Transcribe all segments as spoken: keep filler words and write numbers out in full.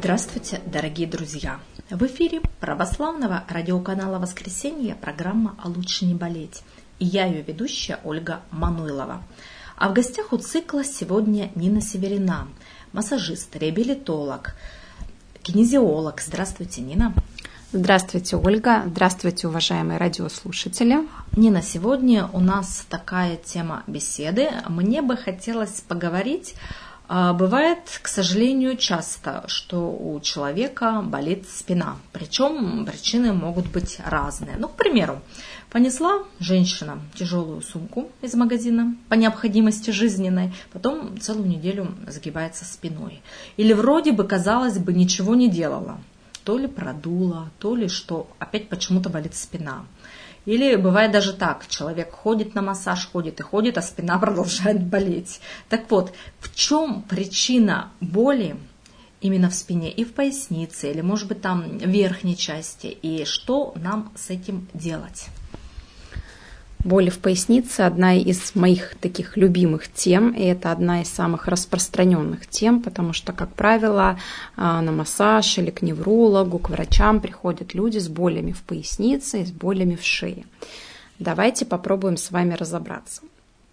Здравствуйте, дорогие друзья! В эфире православного радиоканала «Воскресенье» программа «А лучше не болеть». И я ее ведущая Ольга Мануйлова. А в гостях у цикла сегодня Нина Северина, массажист, реабилитолог, кинезиолог. Здравствуйте, Нина. Здравствуйте, Ольга. Здравствуйте, уважаемые радиослушатели. Нина, сегодня у нас такая тема беседы. Мне бы хотелось поговорить. Бывает, к сожалению, часто, что у человека болит спина. Причем причины могут быть разные. Ну, к примеру, понесла женщина тяжелую сумку из магазина по необходимости жизненной, потом целую неделю загибается спиной. Или вроде бы, казалось бы, ничего не делала. То ли продула, то ли что, опять почему-то болит спина. Или бывает даже так, человек ходит на массаж, ходит и ходит, а спина продолжает болеть. Так вот, в чем причина боли именно в спине и в пояснице, или может быть там в верхней части, и что нам с этим делать? Боли в пояснице – одна из моих таких любимых тем, и это одна из самых распространенных тем, потому что, как правило, на массаж или к неврологу, к врачам приходят люди с болями в пояснице и с болями в шее. Давайте попробуем с вами разобраться.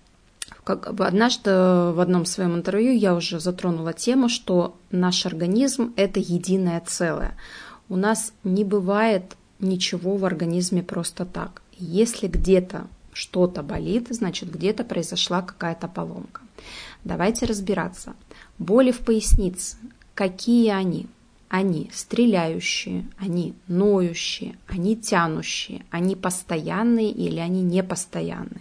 Как однажды в одном своем интервью я уже затронула тему, что наш организм – это единое целое. У нас не бывает ничего в организме просто так. Если где-то что-то болит, значит, где-то произошла какая-то поломка. Давайте разбираться. Боли в пояснице. Какие они? Они стреляющие, они ноющие, они тянущие, они постоянные или они непостоянные.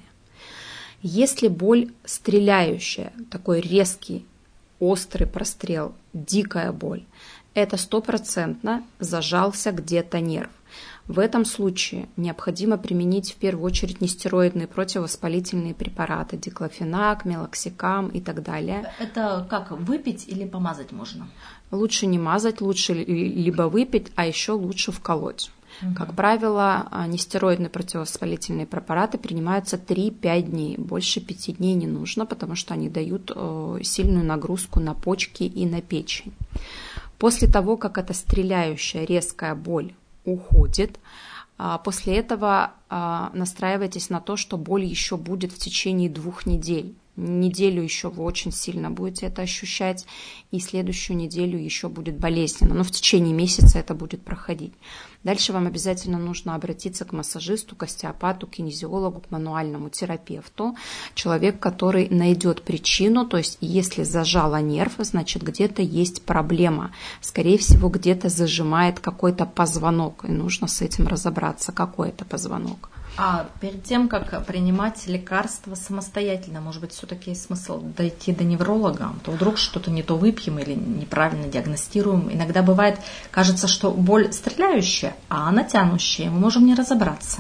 Если боль стреляющая, такой резкий, острый прострел, дикая боль, это стопроцентно зажался где-то нерв. В этом случае необходимо применить в первую очередь нестероидные противовоспалительные препараты, диклофенак, мелоксикам и так далее. Это как, выпить или помазать можно? Лучше не мазать, лучше либо выпить, а еще лучше вколоть. Угу. Как правило, нестероидные противовоспалительные препараты принимаются три-пять дней. Больше пяти дней не нужно, потому что они дают сильную нагрузку на почки и на печень. После того, как эта стреляющая резкая боль уходит, после этого настраивайтесь на то, что боль еще будет в течение двух недель. Неделю еще вы очень сильно будете это ощущать, и следующую неделю еще будет болезненно, но в течение месяца это будет проходить. Дальше вам обязательно нужно обратиться к массажисту, к остеопату, к кинезиологу, к мануальному терапевту, человек, который найдет причину, то есть если зажало нерв, значит где-то есть проблема, скорее всего где-то зажимает какой-то позвонок, и нужно с этим разобраться, какой это позвонок. А перед тем, как принимать лекарства самостоятельно, может быть, все-таки есть смысл дойти до невролога, то вдруг что-то не то выпьем или неправильно диагностируем. Иногда бывает, кажется, что боль стреляющая, а она тянущая, мы можем не разобраться.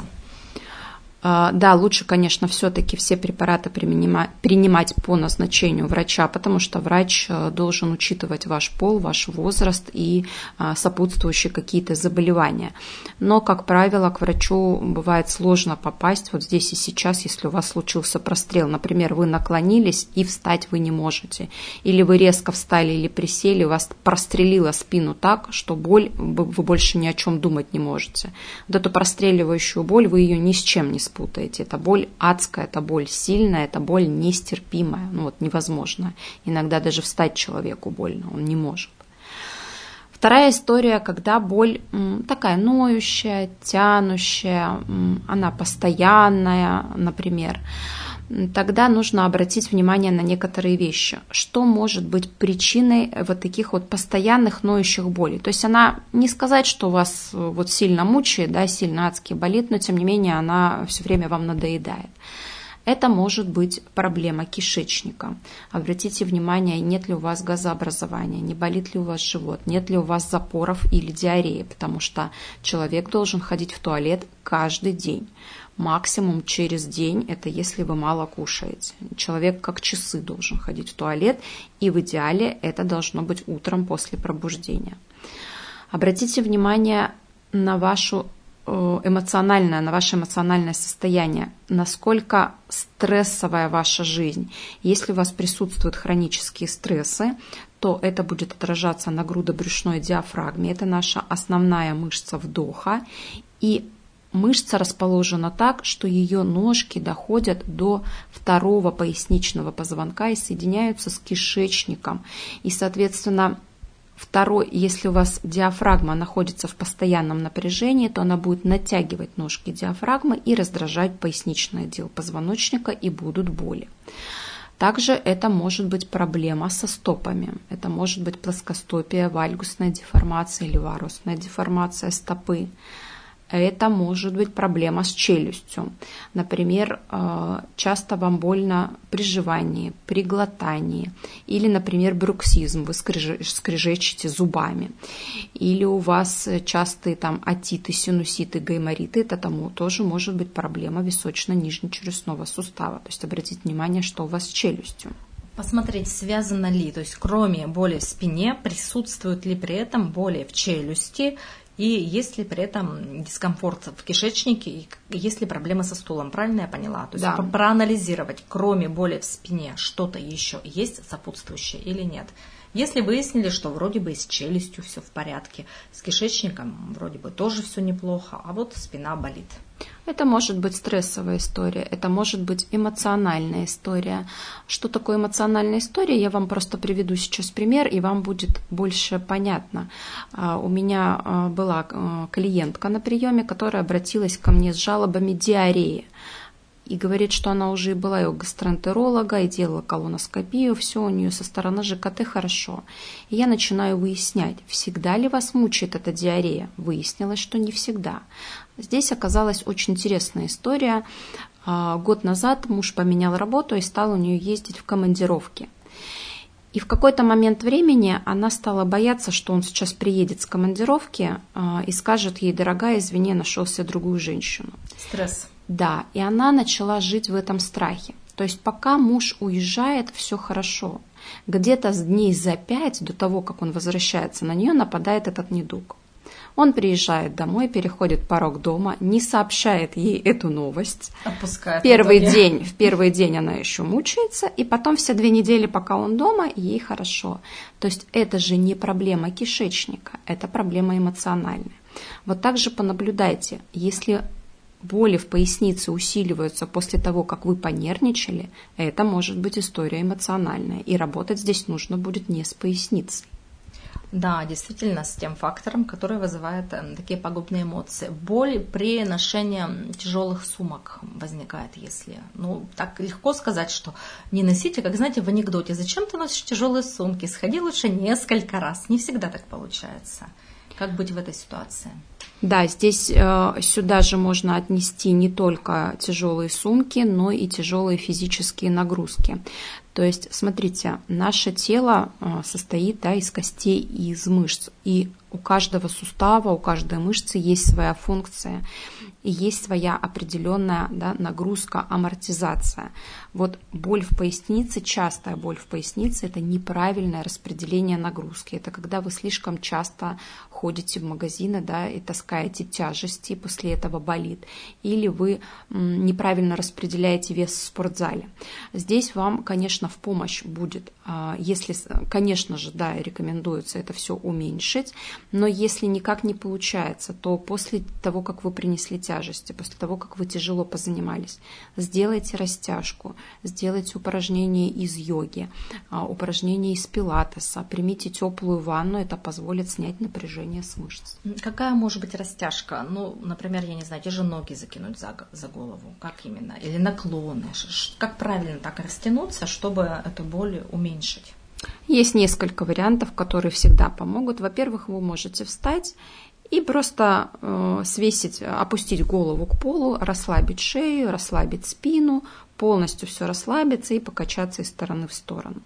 Да, лучше, конечно, все-таки все препараты принимать по назначению врача, потому что врач должен учитывать ваш пол, ваш возраст и сопутствующие какие-то заболевания. Но, как правило, к врачу бывает сложно попасть вот здесь и сейчас, если у вас случился прострел. Например, вы наклонились и встать вы не можете. Или вы резко встали или присели, у вас прострелило спину так, что боль, вы больше ни о чем думать не можете. Вот эту простреливающую боль вы ее ни с чем не спутаете. Это боль адская, это боль сильная, это боль нестерпимая, ну вот невозможно. Иногда даже встать человеку больно, он не может. Вторая история, когда боль такая ноющая, тянущая, она постоянная, например. Тогда нужно обратить внимание на некоторые вещи. Что может быть причиной вот таких вот постоянных ноющих болей? То есть она, не сказать, что вас вот сильно мучает, да, сильно адски болит, но тем не менее она все время вам надоедает. Это может быть проблема кишечника. Обратите внимание, нет ли у вас газообразования, не болит ли у вас живот, нет ли у вас запоров или диареи, потому что человек должен ходить в туалет каждый день. Максимум через день, это если вы мало кушаете. Человек как часы должен ходить в туалет, и в идеале это должно быть утром после пробуждения. Обратите внимание на вашу эмоциональное, на ваше эмоциональное состояние, насколько стрессовая ваша жизнь. Если у вас присутствуют хронические стрессы, то это будет отражаться на грудобрюшной диафрагме. Это наша основная мышца вдоха. И мышца расположена так, что ее ножки доходят до второго поясничного позвонка и соединяются с кишечником. И, соответственно, второй, если у вас диафрагма находится в постоянном напряжении, то она будет натягивать ножки диафрагмы и раздражать поясничный отдел позвоночника, и будут боли. Также это может быть проблема со стопами. Это может быть плоскостопие, вальгусная деформация или варусная деформация стопы. Это может быть проблема с челюстью. Например, часто вам больно при жевании, при глотании. Или, например, бруксизм, вы скрежещете зубами. Или у вас частые там отиты, синуситы, гаймориты. Это тому тоже может быть проблема височно-нижнечелюстного сустава. То есть обратите внимание, что у вас с челюстью. Посмотреть, связано ли, то есть кроме боли в спине, присутствуют ли при этом боли в челюсти, и есть ли при этом дискомфорт в кишечнике, и есть ли проблемы со стулом, правильно я поняла? То есть да. проанализировать, кроме боли в спине, что-то еще есть сопутствующее или нет. Если выяснили, что вроде бы и с челюстью все в порядке, с кишечником вроде бы тоже все неплохо, а вот спина болит. Это может быть стрессовая история, это может быть эмоциональная история. Что такое эмоциональная история? Я вам просто приведу сейчас пример, и вам будет больше понятно. У меня была клиентка на приеме, которая обратилась ко мне с жалобами диареи. И говорит, что она уже и была и у гастроэнтеролога, и делала колоноскопию, все у нее со стороны ЖКТ хорошо. И я начинаю выяснять, всегда ли вас мучает эта диарея. Выяснилось, что не всегда. Здесь оказалась очень интересная история. Год назад муж поменял работу и стал у нее ездить в командировки. И в какой-то момент времени она стала бояться, что он сейчас приедет с командировки и скажет ей: дорогая, извини, я нашел себе другую женщину. Стресс. Да, и она начала жить в этом страхе. То есть пока муж уезжает, все хорошо. Где-то с дней за пять до того, как он возвращается, на нее нападает этот недуг. Он приезжает домой, переходит порог дома, не сообщает ей эту новость. Отпускает. Первый день, в первый день она еще мучается, и потом все две недели, пока он дома, ей хорошо. То есть это же не проблема кишечника, это проблема эмоциональная. Вот так же понаблюдайте, если боли в пояснице усиливаются после того, как вы понервничали, это может быть история эмоциональная, и работать здесь нужно будет не с поясницей. Да, действительно, с тем фактором, который вызывает такие пагубные эмоции. Боль при ношении тяжелых сумок возникает, если... Ну, так легко сказать, что не носите, как, знаете, в анекдоте. Зачем ты носишь тяжелые сумки? Сходи лучше несколько раз. Не всегда так получается. Как быть в этой ситуации? Да, здесь э, сюда же можно отнести не только тяжелые сумки, но и тяжелые физические нагрузки. То есть, смотрите, наше тело э, состоит, да, из костей и из мышц. И у каждого сустава, у каждой мышцы есть своя функция. И есть своя определенная, да, нагрузка, амортизация. Вот боль в пояснице, частая боль в пояснице, это неправильное распределение нагрузки. Это когда вы слишком часто ходите в магазины, да, и таскаете тяжести, и после этого болит. Или вы неправильно распределяете вес в спортзале. Здесь вам, конечно, в помощь будет, если, конечно же, да, рекомендуется это все уменьшить, но если никак не получается, то после того, как вы принесли тяжести, после того, как вы тяжело позанимались, сделайте растяжку, сделайте упражнения из йоги, упражнения из пилатеса, примите теплую ванну, это позволит снять напряжение с мышц. Какая может быть растяжка? Ну, например, я не знаю, те же ноги закинуть за, за голову, как именно? Или наклоны? Как правильно так растянуться, чтобы эту боль уменьшить? Есть несколько вариантов, которые всегда помогут. Во-первых, вы можете встать и просто э, свесить, опустить голову к полу, расслабить шею, расслабить спину, полностью все расслабиться и покачаться из стороны в сторону.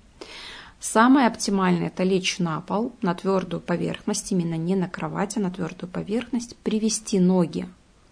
Самое оптимальное – это лечь на пол, на твердую поверхность, именно не на кровать, а на твердую поверхность, привести ноги,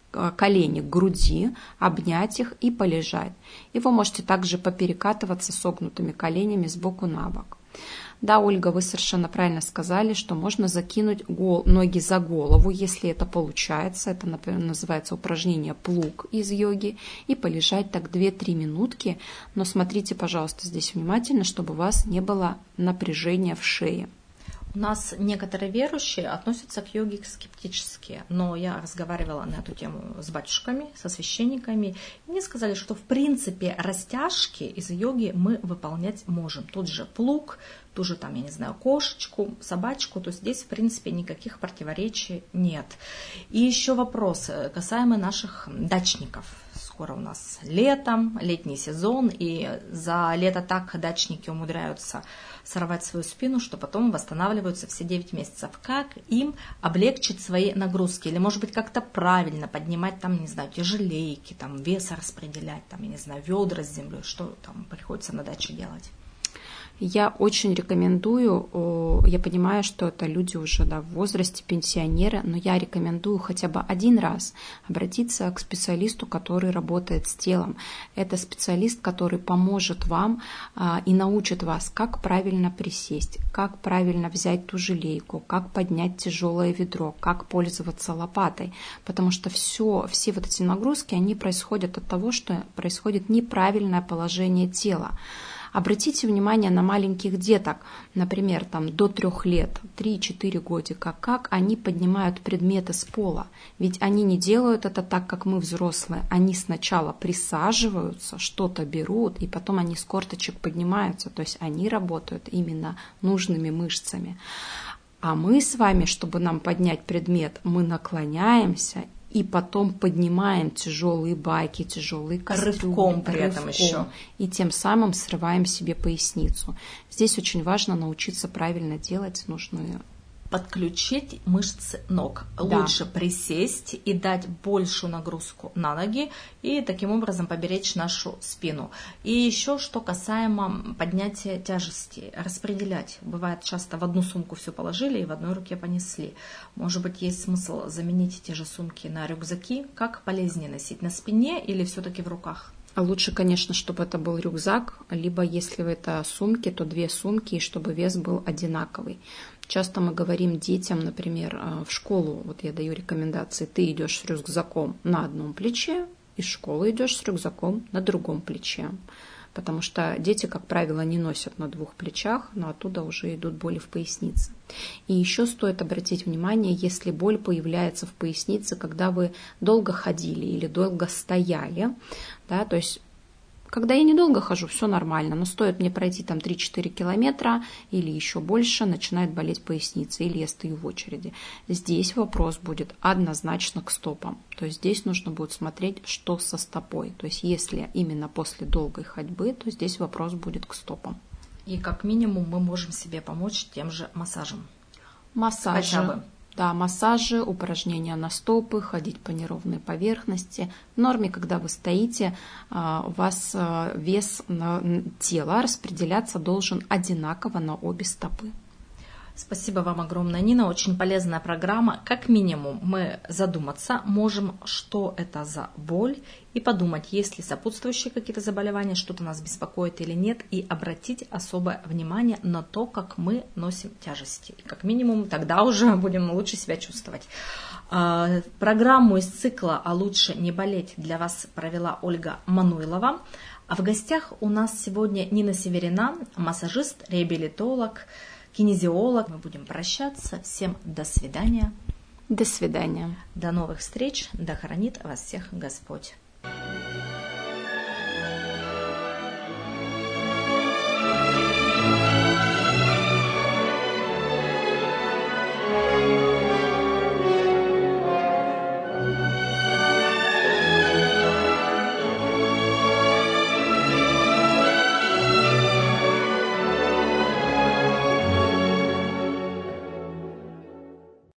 колени к груди, обнять их и полежать. И вы можете также поперекатываться согнутыми коленями сбоку на бок. Да, Ольга, вы совершенно правильно сказали, что можно закинуть гол- ноги за голову, если это получается. Это, например, называется упражнение плуг из йоги. И полежать так две-три минутки. Но смотрите, пожалуйста, здесь внимательно, чтобы у вас не было напряжения в шее. У нас некоторые верующие относятся к йоге скептически, но я разговаривала на эту тему с батюшками, со священниками, и мне сказали, что в принципе растяжки из йоги мы выполнять можем. Тут же плуг, ту же там, я не знаю, кошечку, собачку, то есть здесь в принципе никаких противоречий нет. И еще вопрос касаемо наших дачников. Скоро у нас летом, летний сезон, и за лето так дачники умудряются сорвать свою спину, что потом восстанавливаются все девять месяцев. Как им облегчить свои нагрузки? Или, может быть, как-то правильно поднимать, там, не знаю, тяжелейки, там, вес распределять, там, я не знаю, ведра с землей, что там приходится на даче делать? Я очень рекомендую, я понимаю, что это люди уже да, в возрасте, пенсионеры, но я рекомендую хотя бы один раз обратиться к специалисту, который работает с телом. Это специалист, который поможет вам и научит вас, как правильно присесть, как правильно взять ту желейку, как поднять тяжелое ведро, как пользоваться лопатой. Потому что все, все вот эти нагрузки, они происходят от того, что происходит неправильное положение тела. Обратите внимание на маленьких деток, например, там, до трех лет, три-четыре годика, как они поднимают предметы с пола. Ведь они не делают это так, как мы взрослые. Они сначала присаживаются, что-то берут, и потом они с корточек поднимаются. То есть они работают именно нужными мышцами. А мы с вами, чтобы нам поднять предмет, мы наклоняемся и потом поднимаем тяжелые байки, тяжелые кастрюли. Рывком при этом рывком, еще. И тем самым срываем себе поясницу. Здесь очень важно научиться правильно делать нужную. Подключить мышцы ног. Да. Лучше присесть и дать большую нагрузку на ноги и таким образом поберечь нашу спину. И еще что касаемо поднятия тяжести. Распределять. Бывает часто в одну сумку все положили и в одной руке понесли. Может быть, есть смысл заменить те же сумки на рюкзаки. Как полезнее носить? На спине или все-таки в руках? А лучше, конечно, чтобы это был рюкзак, либо если это сумки, то две сумки, и чтобы вес был одинаковый. Часто мы говорим детям, например, в школу, вот я даю рекомендации, ты идешь с рюкзаком на одном плече, из школы идешь с рюкзаком на другом плече. Потому что дети, как правило, не носят на двух плечах, но оттуда уже идут боли в пояснице. И еще стоит обратить внимание, если боль появляется в пояснице, когда вы долго ходили или долго стояли, да, то есть когда я недолго хожу, все нормально, но стоит мне пройти там три-четыре километра или еще больше, начинает болеть поясница, или я стою в очереди. Здесь вопрос будет однозначно к стопам. То есть здесь нужно будет смотреть, что со стопой. То есть если именно после долгой ходьбы, то здесь вопрос будет к стопам. И как минимум мы можем себе помочь тем же массажем. Массажи. Хотя бы. Да, массажи, упражнения на стопы, ходить по неровной поверхности. В норме, когда вы стоите, у вас вес тела распределяться должен одинаково на обе стопы. Спасибо вам огромное, Нина. Очень полезная программа. Как минимум мы задуматься можем, что это за боль, и подумать, есть ли сопутствующие какие-то заболевания, что-то нас беспокоит или нет, и обратить особое внимание на то, как мы носим тяжести. И как минимум тогда уже будем лучше себя чувствовать. Программу из цикла «А лучше не болеть» для вас провела Ольга Мануйлова. А в гостях у нас сегодня Нина Северина, массажист, реабилитолог, кинезиолог. Мы будем прощаться. Всем до свидания. До свидания. До новых встреч. Да хранит вас всех Господь.